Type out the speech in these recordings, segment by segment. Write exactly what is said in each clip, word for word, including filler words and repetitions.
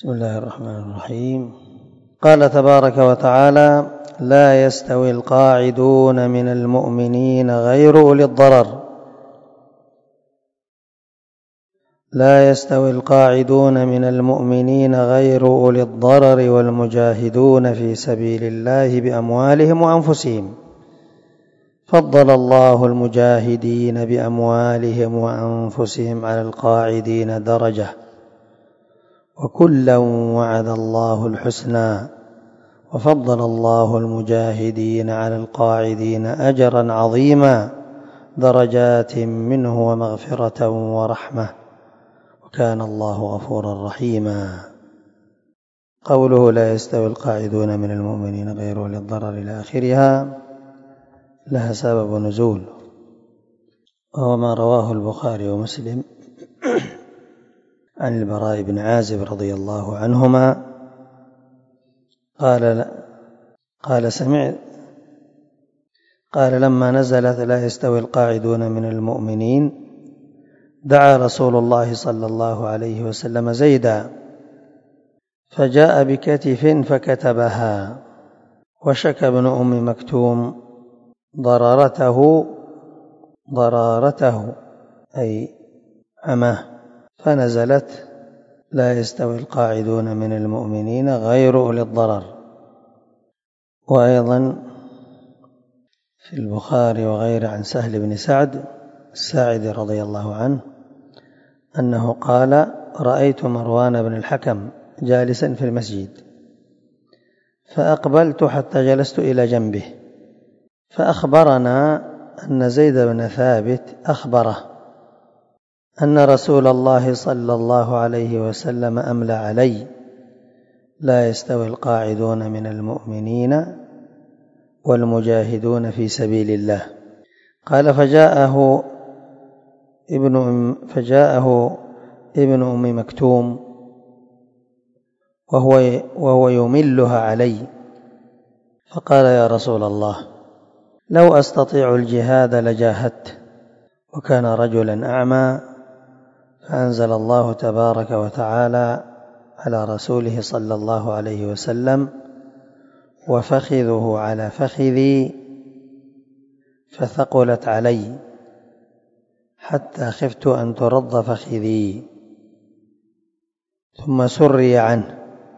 بسم الله الرحمن الرحيم. قال تبارك وتعالى: لا يستوي القاعدون من المؤمنين غير أولي الضرر لا يستوي القاعدون من المؤمنين غير أولي الضرر والمجاهدون في سبيل الله بأموالهم وأنفسهم، فضل الله المجاهدين بأموالهم وأنفسهم على القاعدين درجة، وكلا وعد الله الحسنى، وفضل الله المجاهدين على القاعدين أجرا عظيما، درجات منه ومغفرة ورحمة، وكان الله غفورا رحيما. قوله لا يستوي القاعدون من المؤمنين غير أولي الضرر إلى آخرها لها سبب نزول، وهو ما رواه البخاري ومسلم عن البراء بن عازب رضي الله عنهما قال قال سمعت قال لما نزلت لا يستوي القاعدون من المؤمنين دعا رسول الله صلى الله عليه وسلم زيدا فجاء بكتف فكتبها، وشكى ابن أم مكتوم ضرارته ضرارته أي عماه، فنزلت لا يستوي القاعدون من المؤمنين غير أولي الضرر. وأيضا في البخاري وغيره عن سهل بن سعد الساعدي رضي الله عنه أنه قال: رأيت مروان بن الحكم جالسا في المسجد، فأقبلت حتى جلست إلى جنبه، فأخبرنا أن زيد بن ثابت أخبره أن رسول الله صلى الله عليه وسلم أملى علي: لا يستوي القاعدون من المؤمنين والمجاهدون في سبيل الله. قال: فجاءه ابن فجاءه ابن أم مكتوم وهو وهو يملها علي، فقال: يا رسول الله، لو أستطيع الجهاد لجاهدت. وكان رجلا أعمى، فأنزل الله تبارك وتعالى على رسوله صلى الله عليه وسلم: وفخذه على فخذي فثقلت علي حتى خفت أن ترض فخذي، ثم سري عنه،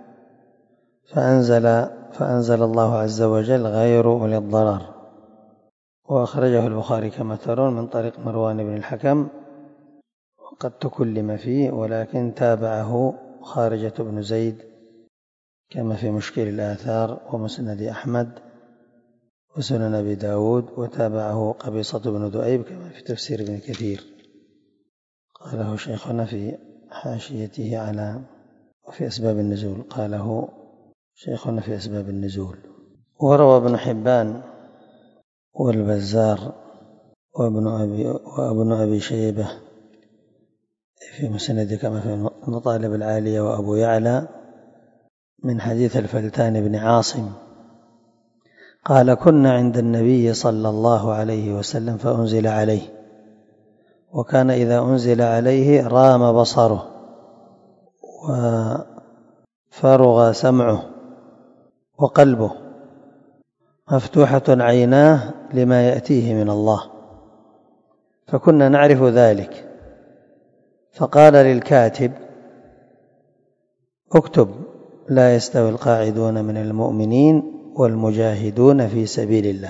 فأنزل, فأنزل الله عز وجل غير أولي الضرر. وأخرجه البخاري كما ترون من طريق مروان بن الحكم، وقد تكلم فيه، ولكن تابعه خارجة بن زيد كما في مشكل الآثار ومسند أحمد وسنن أبي داود، وتابعه قبيصة بن ذؤيب كما في تفسير ابن كثير، قاله شيخنا في حاشيته على وفي أسباب النزول قاله شيخنا في أسباب النزول. وروى ابن حبان والبزار وابن أبي, وابن أبي شيبة في مسند كما في مطالب العالية وأبو يعلى من حديث الفلتان بن عاصم قال: كنا عند النبي صلى الله عليه وسلم فأنزل عليه، وكان إذا أنزل عليه رام بصره وفرغ سمعه وقلبه، مفتوحة عيناه لما يأتيه من الله، فكنا نعرف ذلك. فقال للكاتب: اكتب لا يستوي القاعدون من المؤمنين والمجاهدون في سبيل الله.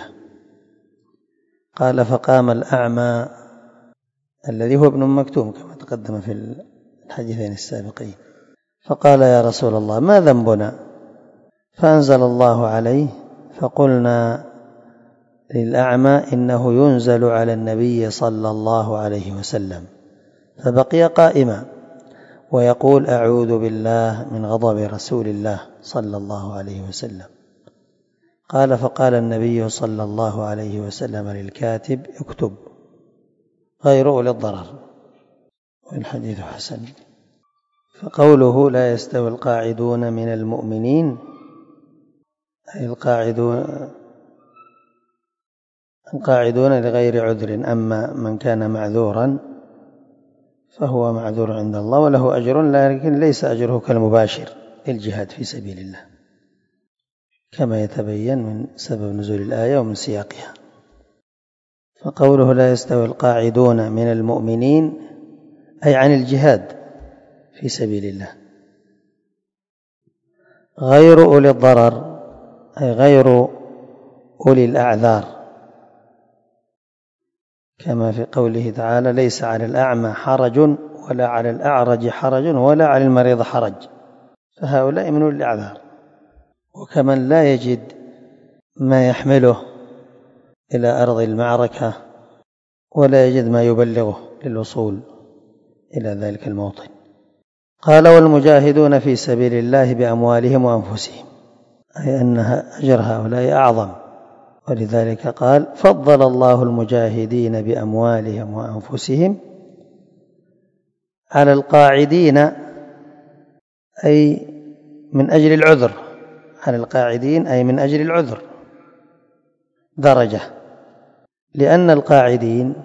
قال: فقام الأعمى الذي هو ابن مكتوم كما تقدم في الحديثين السابقين، فقال: يا رسول الله، ما ذنبنا؟ فأنزل الله عليه: فقلنا للأعمى إنه ينزل على النبي صلى الله عليه وسلم، فبقي قائما ويقول: أعوذ بالله من غضب رسول الله صلى الله عليه وسلم. قال: فقال النبي صلى الله عليه وسلم للكاتب: اكتب غير أولي الضرر. والحديث حسن. فقوله لا يستوي القاعدون من المؤمنين أي القاعدون القاعدون لغير عذر، أما من كان معذورا فهو معذور عند الله وله أجر، لكن ليس أجره كالمباشر، للجهاد في سبيل الله، كما يتبين من سبب نزول الآية ومن سياقها. فقوله لا يستوي القاعدون من المؤمنين أي عن الجهاد في سبيل الله، غير أولي الضرر أي غير أولي الأعذار، كما في قوله تعالى ليس على الأعمى حرج ولا على الأعرج حرج ولا على المريض حرج، فهؤلاء من أولي الأعذار. وكمن لا يجد ما يحمله إلى أرض المعركة ولا يجد ما يبلغه للوصول إلى ذلك الموطن. قال والمجاهدون في سبيل الله بأموالهم وأنفسهم، أي أن أجر هؤلاء أعظم، ولذلك قال فضل الله المجاهدين بأموالهم وأنفسهم على القاعدين، أي من أجل العذر، على القاعدين أي من أجل العذر درجة، لأن القاعدين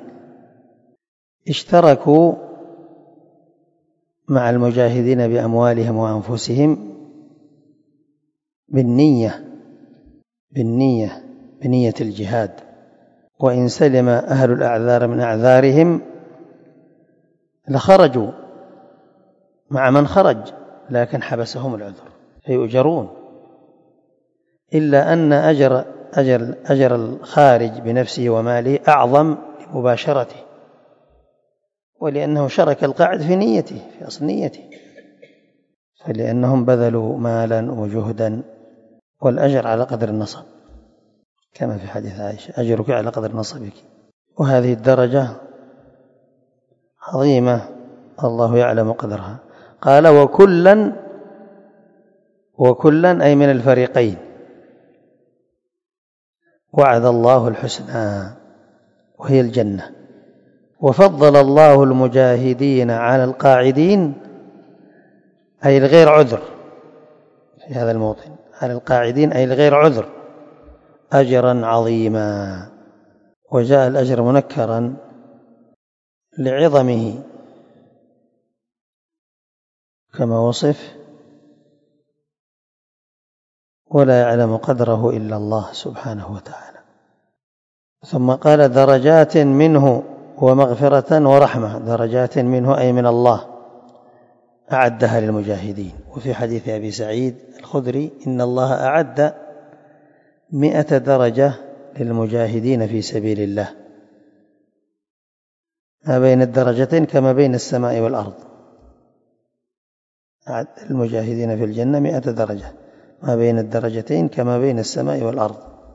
اشتركوا مع المجاهدين بأموالهم وأنفسهم بالنية بالنية بنية الجهاد، وإن سلم أهل الأعذار من أعذارهم لخرجوا مع من خرج، لكن حبسهم العذر فيؤجرون، إلا أن أجر, أجر, أجر الخارج بنفسه وماله أعظم لمباشرته، ولأنه شرك القاعد في نيته في أصل نيته، فلأنهم بذلوا مالا وجهدا، والأجر على قدر النصب، كما في حديث عائشة أجرك على قدر نصبك. وهذه الدرجة عظيمة الله يعلم قدرها. قال وكلا وكلا أي من الفريقين وعد الله الحسنى وهي الجنة. وفضل الله المجاهدين على القاعدين أي الغير عذر في هذا الموطن، على القاعدين أي الغير عذر أجرا عظيما. وجاء الأجر منكرا لعظمه كما وصف، ولا يعلم قدره إلا الله سبحانه وتعالى. ثم قال درجات منه ومغفرة ورحمة، درجات منه أي من الله أعدها للمجاهدين. وفي حديث أبي سعيد الخدري إن الله أعد مئة درجة للمجاهدين في سبيل الله، ما بين الدرجتين كما بين السماء والأرض، أعد المجاهدين في الجنة مئة درجة ما بين الدرجتين كما بين السماء والأرض.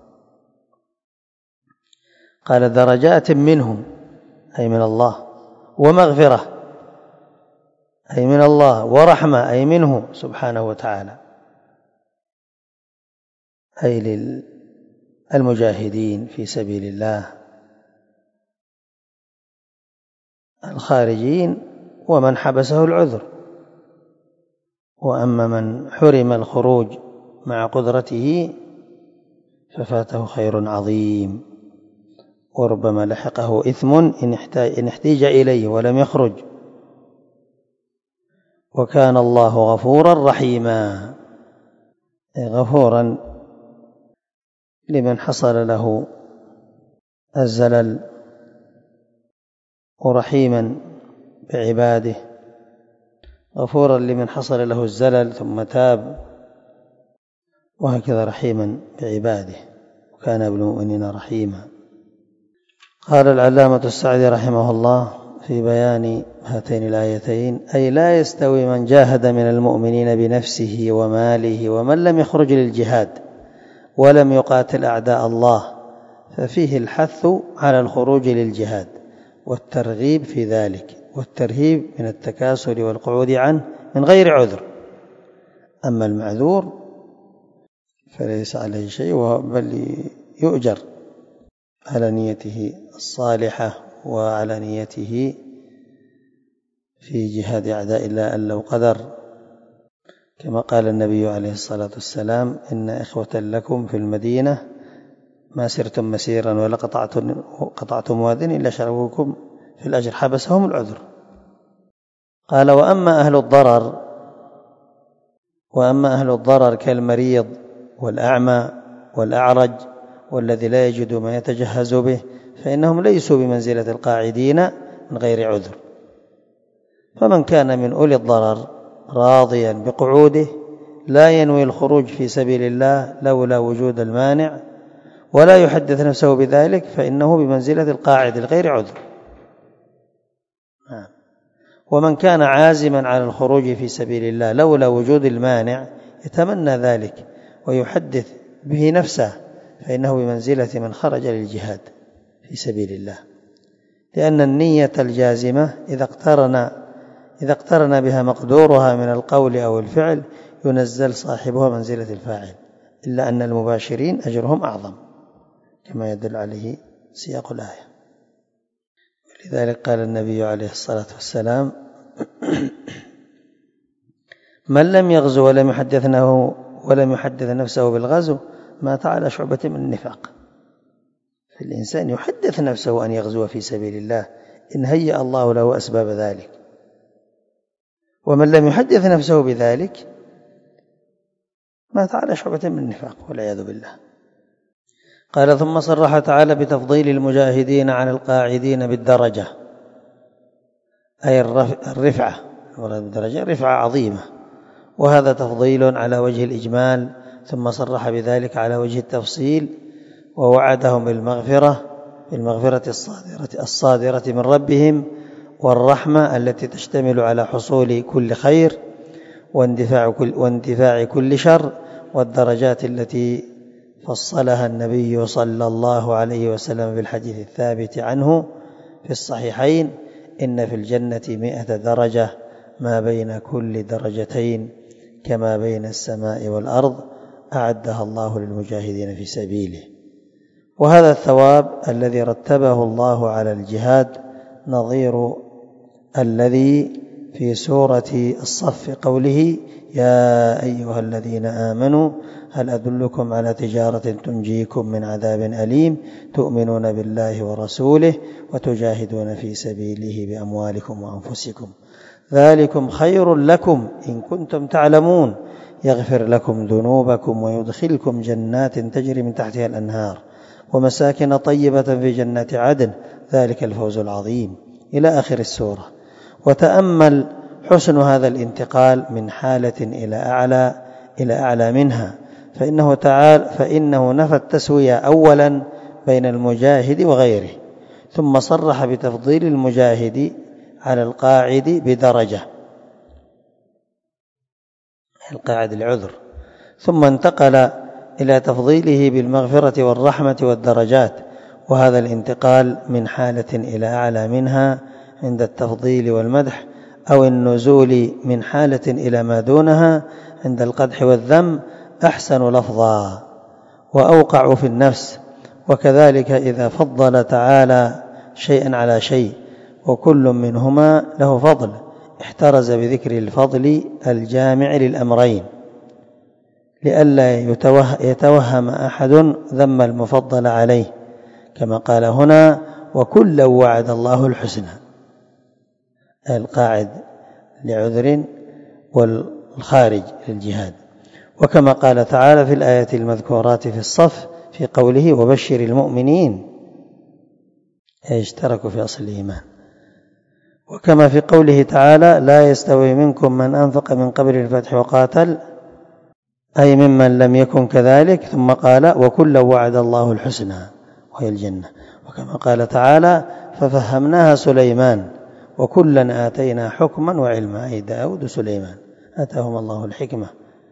قال درجات منه أي من الله، ومغفرة أي من الله، ورحمة أي منه سبحانه وتعالى، أي للمجاهدين في سبيل الله الخارجين ومن حبسه العذر. وأما من حرم الخروج مع قدرته ففاته خير عظيم، وربما لحقه إثم إن احتاج إليه ولم يخرج، وكان الله غفورا رحيما، غفورا لمن حصل له الزلل، ورحيما بعباده، غفورا لمن حصل له الزلل ثم تاب، وهكذا رحيما بعباده، وكان بالمؤمنين رحيما. قال العلامة السعدي رحمه الله في بيان هاتين الآيتين أي لا يستوي من جاهد من المؤمنين بنفسه وماله ومن لم يخرج للجهاد ولم يقاتل أعداء الله، ففيه الحث على الخروج للجهاد والترغيب في ذلك والترهيب من التكاسل والقعود عنه من غير عذر. أما المعذور فليس عليه شيء، بل يؤجر على نيته الصالحة وعلى نيته في جهاد أعداء الله أن لو قدر، كما قال النبي عليه الصلاة والسلام إن إخوة لكم في المدينة ما سرتم مسيرا ولا قطعتم واد إلا شاركوكم في الأجر، حبسهم العذر. قال وأما أهل الضرر وأما أهل الضرر كالمريض والأعمى والأعرج والذي لا يجد ما يتجهز به فإنهم ليسوا بمنزلة القاعدين من غير عذر. فمن كان من أولي الضرر راضيا بقعوده لا ينوي الخروج في سبيل الله لولا وجود المانع ولا يحدث نفسه بذلك فإنه بمنزلة القاعد الغير عذر. ومن كان عازما على الخروج في سبيل الله لولا وجود المانع يتمنى ذلك ويحدث به نفسه فإنه بمنزلة من خرج للجهاد في سبيل الله، لأن النية الجازمة إذا اقترن إذا اقترن بها مقدورها من القول أو الفعل ينزل صاحبها منزلة الفاعل، إلا أن المباشرين أجرهم أعظم كما يدل عليه سياق الآية. ولذلك قال النبي عليه الصلاة والسلام: من لم يغزو ولم يحدثنه ولم يحدث نفسه بالغزو مات على شعبة من النفاق. فالإنسان يحدث نفسه أن يغزو في سبيل الله إن هيأ الله له أسباب ذلك، ومن لم يحدث نفسه بذلك مات على شعبة من النفاق والعياذ بالله. قال: ثم صرح تعالى بتفضيل المجاهدين على القاعدين بالدرجة، أي الرفعة، بالدرجة رفعة عظيمة، وهذا تفضيل على وجه الإجمال، ثم صرح بذلك على وجه التفصيل ووعدهم بالمغفرة بالمغفرة الصادرة, الصادرة من ربهم والرحمة التي تشتمل على حصول كل خير واندفاع كل, واندفاع كل شر، والدرجات التي فصلها النبي صلى الله عليه وسلم بالحديث الثابت عنه في الصحيحين: إن في الجنة مئة درجة ما بين كل درجتين كما بين السماء والأرض أعدها الله للمجاهدين في سبيله. وهذا الثواب الذي رتبه الله على الجهاد نظير الذي في سورة الصف قوله: يا أيها الذين آمنوا هل أدلكم على تجارة تنجيكم من عذاب أليم تؤمنون بالله ورسوله وتجاهدون في سبيله بأموالكم وأنفسكم ذلكم خير لكم إن كنتم تعلمون يغفر لكم ذنوبكم ويدخلكم جنات تجري من تحتها الأنهار ومساكن طيبة في جنات عدن ذلك الفوز العظيم إلى آخر السورة. وتأمل حسن هذا الانتقال من حالة إلى أعلى إلى أعلى منها، فإنه تعالى فإنه نفى التسوية أولا بين المجاهد وغيره، ثم صرح بتفضيل المجاهد على القاعد بدرجة القاعد العذر، ثم انتقل إلى تفضيله بالمغفرة والرحمة والدرجات، وهذا الانتقال من حالة إلى أعلى منها عند التفضيل والمدح، أو النزول من حالة إلى ما دونها عند القدح والذم أحسن لفظا وأوقع في النفس. وكذلك إذا فضل تعالى شيئا على شيء وكل منهما له فضل احترز بذكر الفضل الجامع للأمرين لئلا يتوهم أحد ذم المفضل عليه، كما قال هنا: وكلا وعد الله الحسنى، القاعد لعذر والخارج للجهاد. وكما قال تعالى في الآية المذكورات في الصف في قوله: وبشر المؤمنين اشتركوا في أصل الإيمان. وكما في قوله تعالى: لا يستوي منكم من أنفق من قبل الفتح وقاتل، أي ممن لم يكن كذلك، ثم قال: وكلا وعد الله الحسنى وهي الجنة. وكما قال تعالى: ففهمناها سليمان وكلا آتينا حكما وعلما، أي داود وسليمان آتاهم الله الحكمة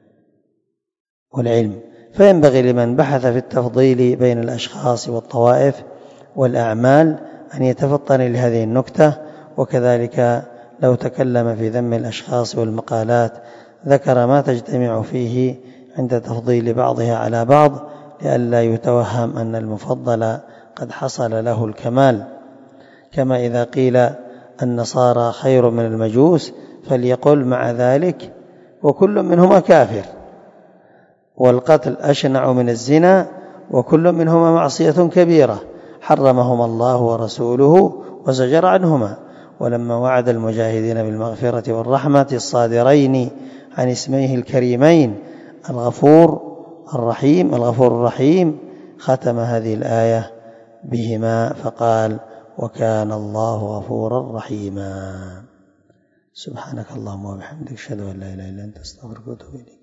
والعلم. فينبغي لمن بحث في التفضيل بين الأشخاص والطوائف والأعمال أن يتفطن لهذه النكتة. وكذلك لو تكلم في ذم الأشخاص والمقالات ذكر ما تجتمع فيه عند تفضيل بعضها على بعض لئلا يتوهم أن المفضل قد حصل له الكمال. كما إذا قيل النصارى خير من المجوس فليقل مع ذلك: وكل منهما كافر، والقتل أشنع من الزنا، وكل منهما معصية كبيرة حرمهما الله ورسوله وزجر عنهما. ولما وعد المجاهدين بالمغفرة والرحمة الصادرين عن اسميه الكريمين الغفور الرحيم الغفور الرحيم ختم هذه الآية بهما فقال وكان الله غفورا رحيما. سبحانك اللهم وبحمدك أشهد أن لا إله إلا أنت أستغفرك وأتوب إليك.